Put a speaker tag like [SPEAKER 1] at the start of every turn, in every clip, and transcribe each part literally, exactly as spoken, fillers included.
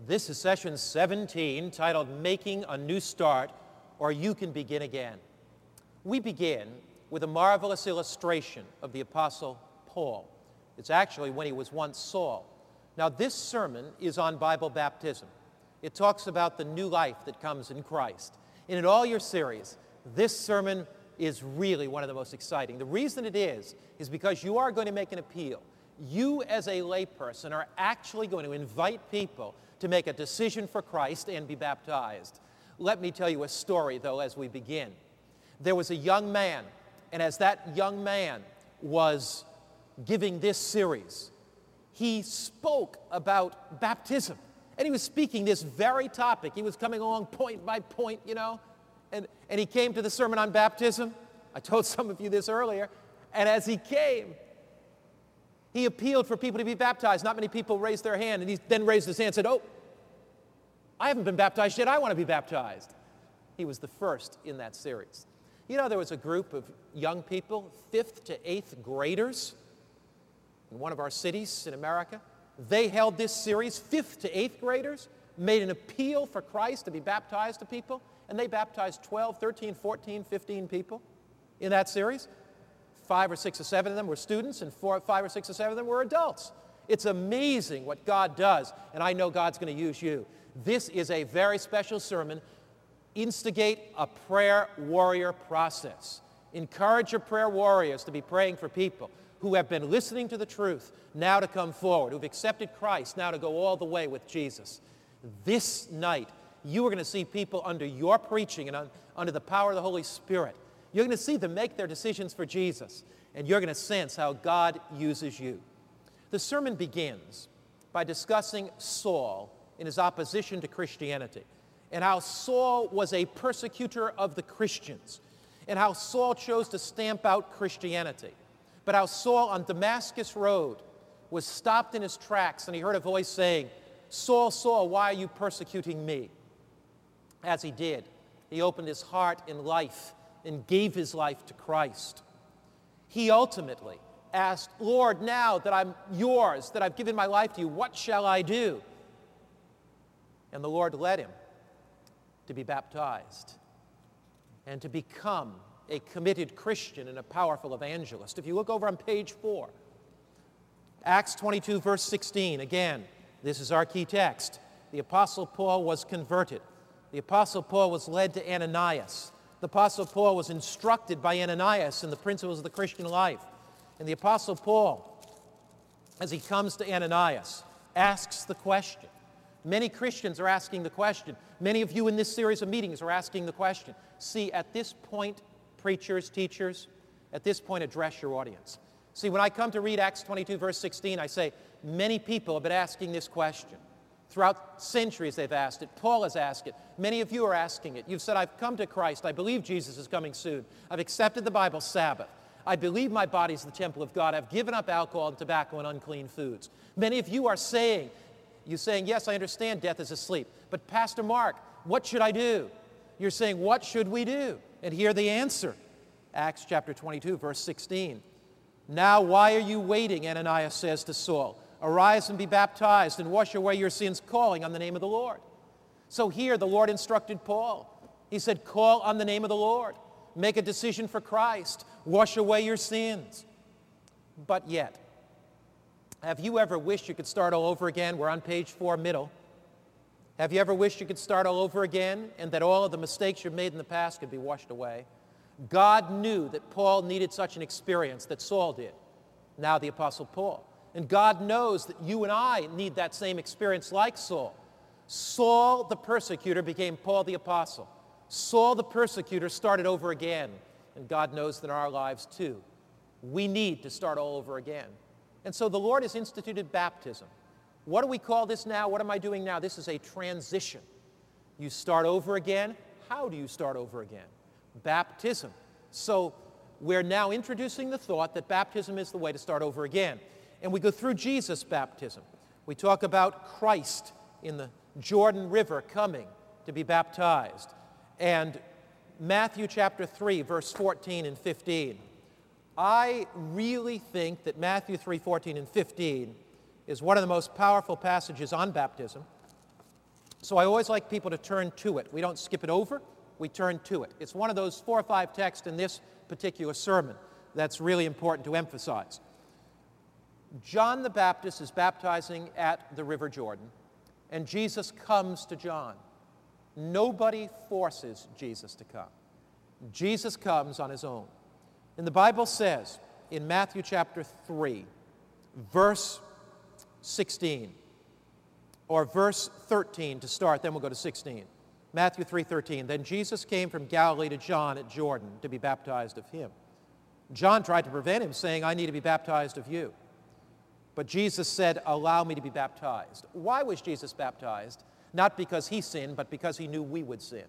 [SPEAKER 1] This is session seventeen, titled Making a New Start, or You Can Begin Again. We begin with a marvelous illustration of the Apostle Paul. It's actually when he was once Saul. Now, this sermon is on Bible baptism. It talks about the new life that comes in Christ. And in all your series, this sermon is really one of the most exciting. The reason it is, is because you are going to make an appeal. You, as a layperson, are actually going to invite people to make a decision for Christ and be baptized. Let me tell you a story, though, as we begin. There was a young man, and as that young man was giving this series, he spoke about baptism. And he was speaking this very topic. He was coming along point by point, you know, and, and he came to the sermon on baptism. I told some of you this earlier. And as he came, he appealed for people to be baptized. Not many people raised their hand, and he then raised his hand and said, "Oh, I haven't been baptized yet. I want to be baptized." He was the first in that series. You know, there was a group of young people, fifth to eighth graders, in one of our cities in America. They held this series, fifth to eighth graders, made an appeal for Christ to be baptized to people, and they baptized twelve, thirteen, fourteen, fifteen people in that series. Five or six or seven of them were students, and four, five or six or seven of them were adults. It's amazing what God does, and I know God's going to use you. This is a very special sermon. Instigate a prayer warrior process. Encourage your prayer warriors to be praying for people who have been listening to the truth, now to come forward, who've accepted Christ, now to go all the way with Jesus. This night, you are going to see people under your preaching and un- under the power of the Holy Spirit. You're going to see them make their decisions for Jesus, and you're going to sense how God uses you. The sermon begins by discussing Saul in his opposition to Christianity, and how Saul was a persecutor of the Christians, and how Saul chose to stamp out Christianity, but how Saul on Damascus Road was stopped in his tracks, and he heard a voice saying, "Saul, Saul, why are you persecuting me?" As he did, he opened his heart and life and gave his life to Christ. He ultimately asked, "Lord, now that I'm yours, that I've given my life to you, what shall I do?" And the Lord led him to be baptized and to become a committed Christian and a powerful evangelist. If you look over on page four, Acts twenty-two, verse sixteen, again, this is our key text. The Apostle Paul was converted. The Apostle Paul was led to Ananias. The Apostle Paul was instructed by Ananias in the principles of the Christian life. And the Apostle Paul, as he comes to Ananias, asks the question. Many Christians are asking the question. Many of you in this series of meetings are asking the question. See, at this point, preachers, teachers, at this point, address your audience. See, when I come to read Acts twenty-two, verse sixteen, I say, many people have been asking this question. Throughout centuries, they've asked it. Paul has asked it. Many of you are asking it. You've said, "I've come to Christ. I believe Jesus is coming soon. I've accepted the Bible Sabbath. I believe my body is the temple of God. I've given up alcohol and tobacco and unclean foods." Many of you are saying, you're saying, "Yes, I understand death is asleep. But Pastor Mark, what should I do?" You're saying, "What should we do?" And hear the answer. Acts chapter twenty-two, verse sixteen. "Now why are you waiting?" Ananias says to Saul. "Arise and be baptized and wash away your sins, calling on the name of the Lord." So here the Lord instructed Paul. He said, call on the name of the Lord. Make a decision for Christ. Wash away your sins. But yet, have you ever wished you could start all over again? We're on page four, middle. Have you ever wished you could start all over again and that all of the mistakes you've made in the past could be washed away? God knew that Paul needed such an experience that Saul did. Now the Apostle Paul. And God knows that you and I need that same experience like Saul. Saul the persecutor became Paul the apostle. Saul the persecutor started over again. And God knows that in our lives too, we need to start all over again. And so the Lord has instituted baptism. What do we call this now? What am I doing now? This is a transition. You start over again. How do you start over again? Baptism. So we're now introducing the thought that baptism is the way to start over again. And we go through Jesus' baptism. We talk about Christ in the Jordan River coming to be baptized. And Matthew chapter three, verse fourteen and fifteen. I really think that Matthew three, fourteen and fifteen is one of the most powerful passages on baptism. So I always like people to turn to it. We don't skip it over, we turn to it. It's one of those four or five texts in this particular sermon that's really important to emphasize. John the Baptist is baptizing at the River Jordan, and Jesus comes to John. Nobody forces Jesus to come. Jesus comes on his own. And the Bible says in Matthew chapter three, verse sixteen, or verse thirteen to start, then we'll go to sixteen. Matthew three thirteen, then Jesus came from Galilee to John at Jordan to be baptized of him. John tried to prevent him, saying, I need to be baptized of you. But Jesus said, allow me to be baptized. Why was Jesus baptized? Not because he sinned, but because he knew we would sin.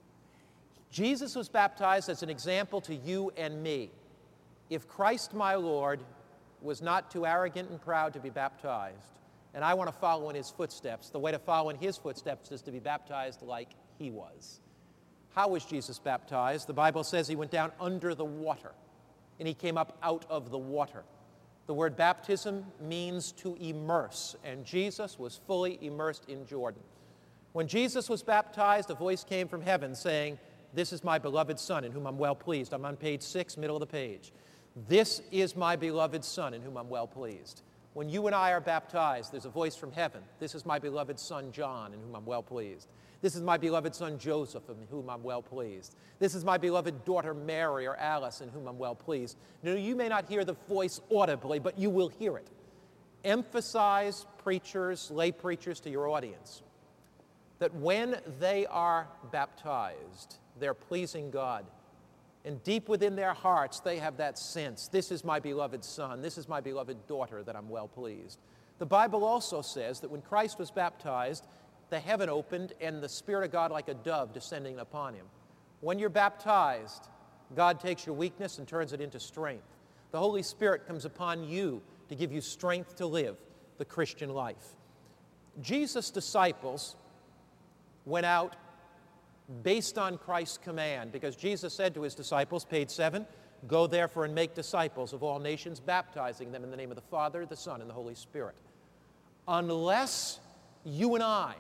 [SPEAKER 1] Jesus was baptized as an example to you and me. If Christ my Lord was not too arrogant and proud to be baptized, and I want to follow in his footsteps, the way to follow in his footsteps is to be baptized like he was. How was Jesus baptized? The Bible says he went down under the water, and he came up out of the water. The word baptism means to immerse, and Jesus was fully immersed in Jordan. When Jesus was baptized, a voice came from heaven saying, this is my beloved Son, in whom I'm well pleased. I'm on page six, middle of the page. This is my beloved Son, in whom I'm well pleased. When you and I are baptized, there's a voice from heaven. This is my beloved son, John, in whom I'm well pleased. This is my beloved son, Joseph, in whom I'm well pleased. This is my beloved daughter, Mary, or Alice, in whom I'm well pleased. Now, you may not hear the voice audibly, but you will hear it. Emphasize, preachers, lay preachers, to your audience that when they are baptized, they're pleasing God. And deep within their hearts, they have that sense, this is my beloved son, this is my beloved daughter, that I'm well pleased. The Bible also says that when Christ was baptized, the heaven opened and the Spirit of God like a dove descending upon him. When you're baptized, God takes your weakness and turns it into strength. The Holy Spirit comes upon you to give you strength to live the Christian life. Jesus' disciples went out based on Christ's command, because Jesus said to his disciples, page seven, go therefore and make disciples of all nations, baptizing them in the name of the Father, the Son, and the Holy Spirit. Unless you and I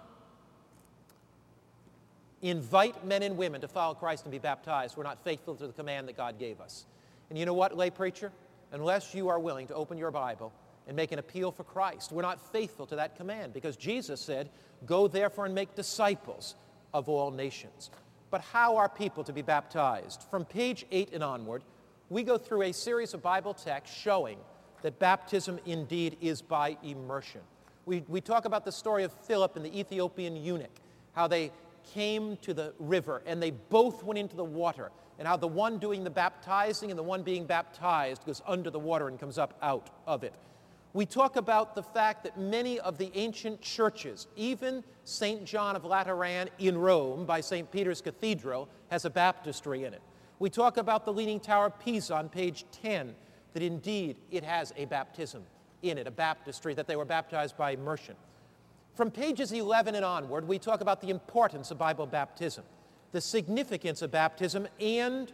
[SPEAKER 1] invite men and women to follow Christ and be baptized, we're not faithful to the command that God gave us. And you know what, lay preacher? Unless you are willing to open your Bible and make an appeal for Christ, we're not faithful to that command, because Jesus said, go therefore and make disciples of all nations. But how are people to be baptized? From page eight and onward, we go through a series of Bible texts showing that baptism indeed is by immersion. We, we talk about the story of Philip and the Ethiopian eunuch, how they came to the river and they both went into the water, and how the one doing the baptizing and the one being baptized goes under the water and comes up out of it. We talk about the fact that many of the ancient churches, even Saint John of Lateran in Rome by Saint Peter's Cathedral, has a baptistry in it. We talk about the Leaning Tower of Pisa on page ten, that indeed it has a baptism in it, a baptistry, that they were baptized by immersion. From pages eleven and onward, we talk about the importance of Bible baptism, the significance of baptism, and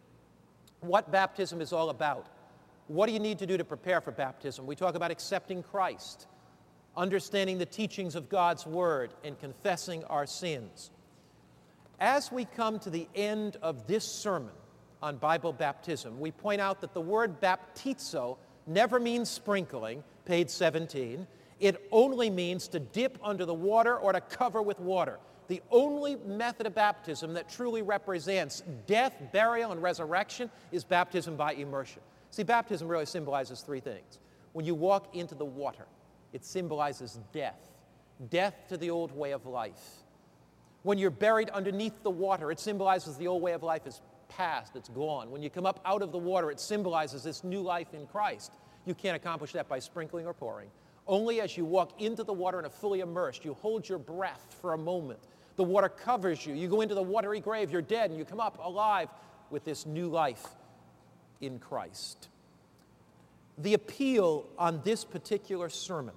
[SPEAKER 1] what baptism is all about. What do you need to do to prepare for baptism? We talk about accepting Christ, understanding the teachings of God's Word, and confessing our sins. As we come to the end of this sermon on Bible baptism, we point out that the word baptizo never means sprinkling, page seventeen. It only means to dip under the water or to cover with water. The only method of baptism that truly represents death, burial, and resurrection is baptism by immersion. See, baptism really symbolizes three things. When you walk into the water, it symbolizes death, death to the old way of life. When you're buried underneath the water, it symbolizes the old way of life is past, it's gone. When you come up out of the water, it symbolizes this new life in Christ. You can't accomplish that by sprinkling or pouring. Only as you walk into the water and are fully immersed, you hold your breath for a moment. The water covers you. You go into the watery grave, you're dead, and you come up alive with this new life in Christ. The appeal on this particular sermon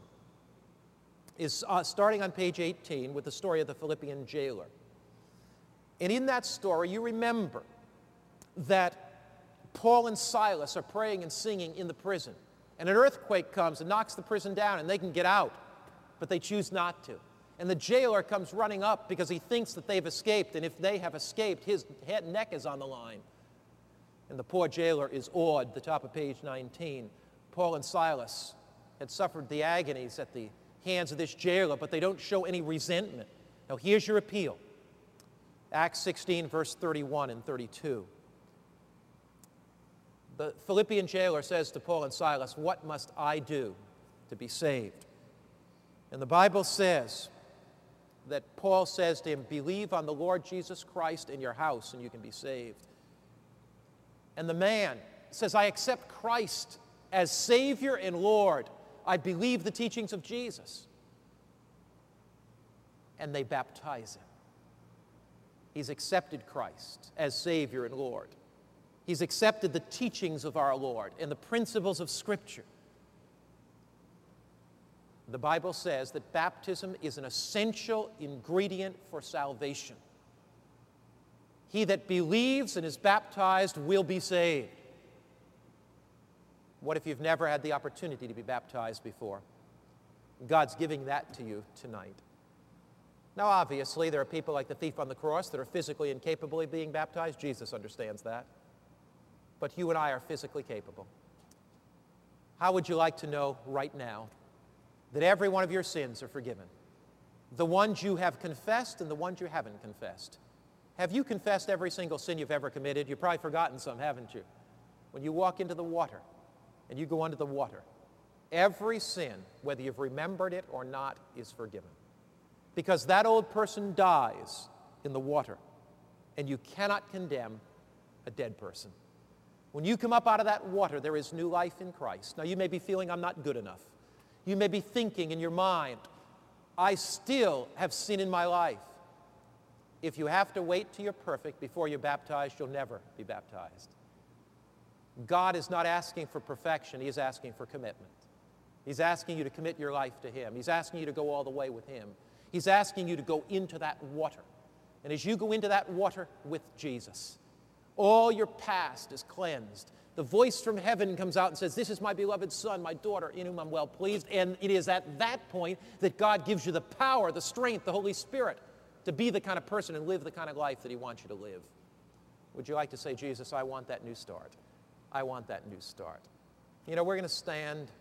[SPEAKER 1] is uh, starting on page eighteen with the story of the Philippian jailer. And in that story, you remember that Paul and Silas are praying and singing in the prison, and an earthquake comes and knocks the prison down, and they can get out, but they choose not to. And the jailer comes running up because he thinks that they've escaped, and if they have escaped, his head neck is on the line. And the poor jailer is awed. The top of page nineteen. Paul and Silas had suffered the agonies at the hands of this jailer, but they don't show any resentment. Now here's your appeal. Acts sixteen, verse thirty-one and thirty-two. The Philippian jailer says to Paul and Silas, "What must I do to be saved?" And the Bible says that Paul says to him, "Believe on the Lord Jesus Christ in your house and you can be saved." And the man says, "I accept Christ as Savior and Lord. I believe the teachings of Jesus." And they baptize him. He's accepted Christ as Savior and Lord. He's accepted the teachings of our Lord and the principles of Scripture. The Bible says that baptism is an essential ingredient for salvation. He that believes and is baptized will be saved. What if you've never had the opportunity to be baptized before? God's giving that to you tonight. Now, obviously, there are people like the thief on the cross that are physically incapable of being baptized. Jesus understands that. But you and I are physically capable. How would you like to know right now that every one of your sins are forgiven? The ones you have confessed and the ones you haven't confessed. Have you confessed every single sin you've ever committed? You've probably forgotten some, haven't you? When you walk into the water and you go under the water, every sin, whether you've remembered it or not, is forgiven. Because that old person dies in the water, and you cannot condemn a dead person. When you come up out of that water, there is new life in Christ. Now, you may be feeling, "I'm not good enough." You may be thinking in your mind, "I still have sin in my life." If you have to wait till you're perfect before you're baptized, you'll never be baptized. God is not asking for perfection. He is asking for commitment. He's asking you to commit your life to Him. He's asking you to go all the way with Him. He's asking you to go into that water. And as you go into that water with Jesus, all your past is cleansed. The voice from heaven comes out and says, "This is my beloved Son, my daughter, in whom I'm well pleased." And it is at that point that God gives you the power, the strength, the Holy Spirit to be the kind of person and live the kind of life that He wants you to live. Would you like to say, "Jesus, I want that new start. I want that new start"? You know, we're going to stand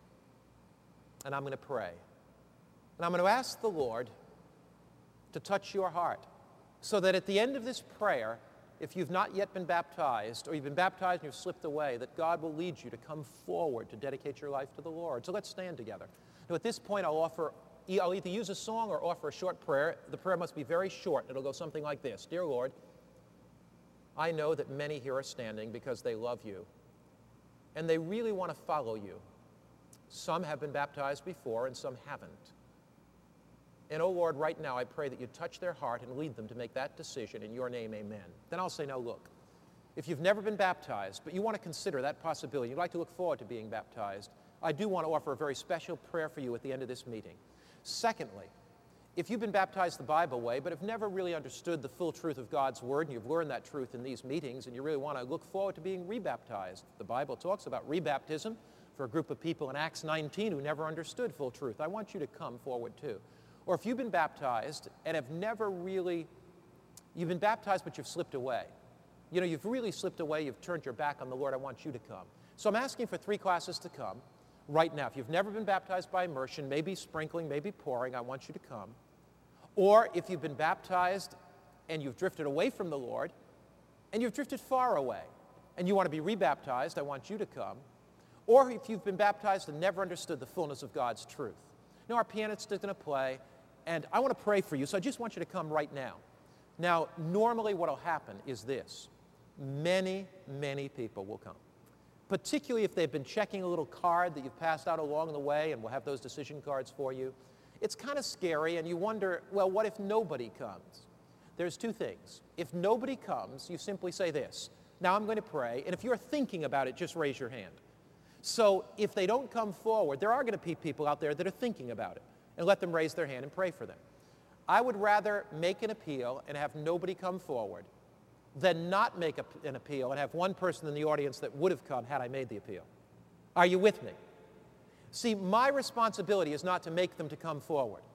[SPEAKER 1] and I'm going to pray. And I'm going to ask the Lord to touch your heart so that at the end of this prayer, if you've not yet been baptized or you've been baptized and you've slipped away, that God will lead you to come forward to dedicate your life to the Lord. So let's stand together. Now, at this point, I'll offer, I'll either use a song or offer a short prayer. The prayer must be very short. It'll go something like this. "Dear Lord, I know that many here are standing because they love you and they really want to follow you. Some have been baptized before and some haven't. And, oh Lord, right now I pray that you touch their heart and lead them to make that decision. In your name, amen." Then I'll say, "Now look, if you've never been baptized, but you want to consider that possibility, you'd like to look forward to being baptized, I do want to offer a very special prayer for you at the end of this meeting. Secondly, if you've been baptized the Bible way, but have never really understood the full truth of God's Word, and you've learned that truth in these meetings, and you really want to look forward to being rebaptized, the Bible talks about rebaptism for a group of people in Acts nineteen who never understood full truth. I want you to come forward too. Or if you've been baptized and have never really, you've been baptized but you've slipped away. You know, you've really slipped away, you've turned your back on the Lord, I want you to come. So I'm asking for three classes to come right now. If you've never been baptized by immersion, maybe sprinkling, maybe pouring, I want you to come. Or if you've been baptized and you've drifted away from the Lord, and you've drifted far away, and you want to be rebaptized, I want you to come. Or if you've been baptized and never understood the fullness of God's truth. Now our pianist is going to play, and I want to pray for you, so I just want you to come right now. Now, normally what will happen is this. Many, many people will come, particularly if they've been checking a little card that you've passed out along the way, and we'll have those decision cards for you. It's kind of scary, and you wonder, well, what if nobody comes? There's two things. If nobody comes, you simply say this. Now I'm going to pray, and if you're thinking about it, just raise your hand. So if they don't come forward, there are going to be people out there that are thinking about it, and let them raise their hand and pray for them. I would rather make an appeal and have nobody come forward than not make a, an appeal and have one person in the audience that would have come had I made the appeal. Are you with me? See, my responsibility is not to make them to come forward.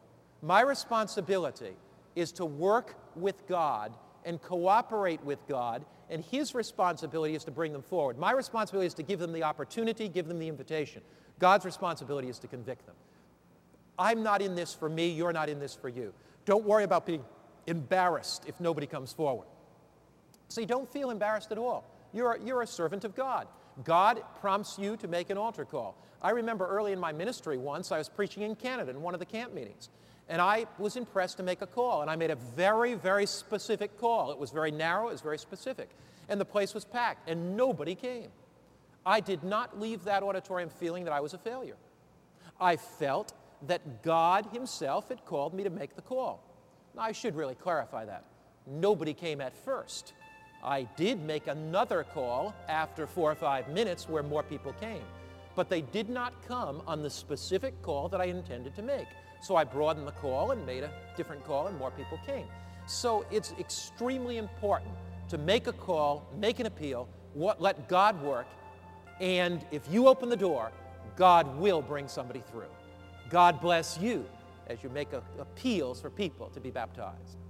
[SPEAKER 1] My responsibility is to work with God and cooperate with God, and His responsibility is to bring them forward. My responsibility is to give them the opportunity, give them the invitation. God's responsibility is to convict them. I'm not in this for me, you're not in this for you. Don't worry about being embarrassed if nobody comes forward. See, don't feel embarrassed at all. You're, you're a servant of God. God prompts you to make an altar call. I remember early in my ministry once, I was preaching in Canada in one of the camp meetings. And I was impressed to make a call. And I made a very, very specific call. It was very narrow, it was very specific. And the place was packed, and nobody came. I did not leave that auditorium feeling that I was a failure. I felt that God Himself had called me to make the call. Now, I should really clarify that. Nobody came at first. I did make another call after four or five minutes where more people came. But they did not come on the specific call that I intended to make. So I broadened the call and made a different call, and more people came. So it's extremely important to make a call, make an appeal, what, let God work, and if you open the door, God will bring somebody through. God bless you as you make a, appeals for people to be baptized.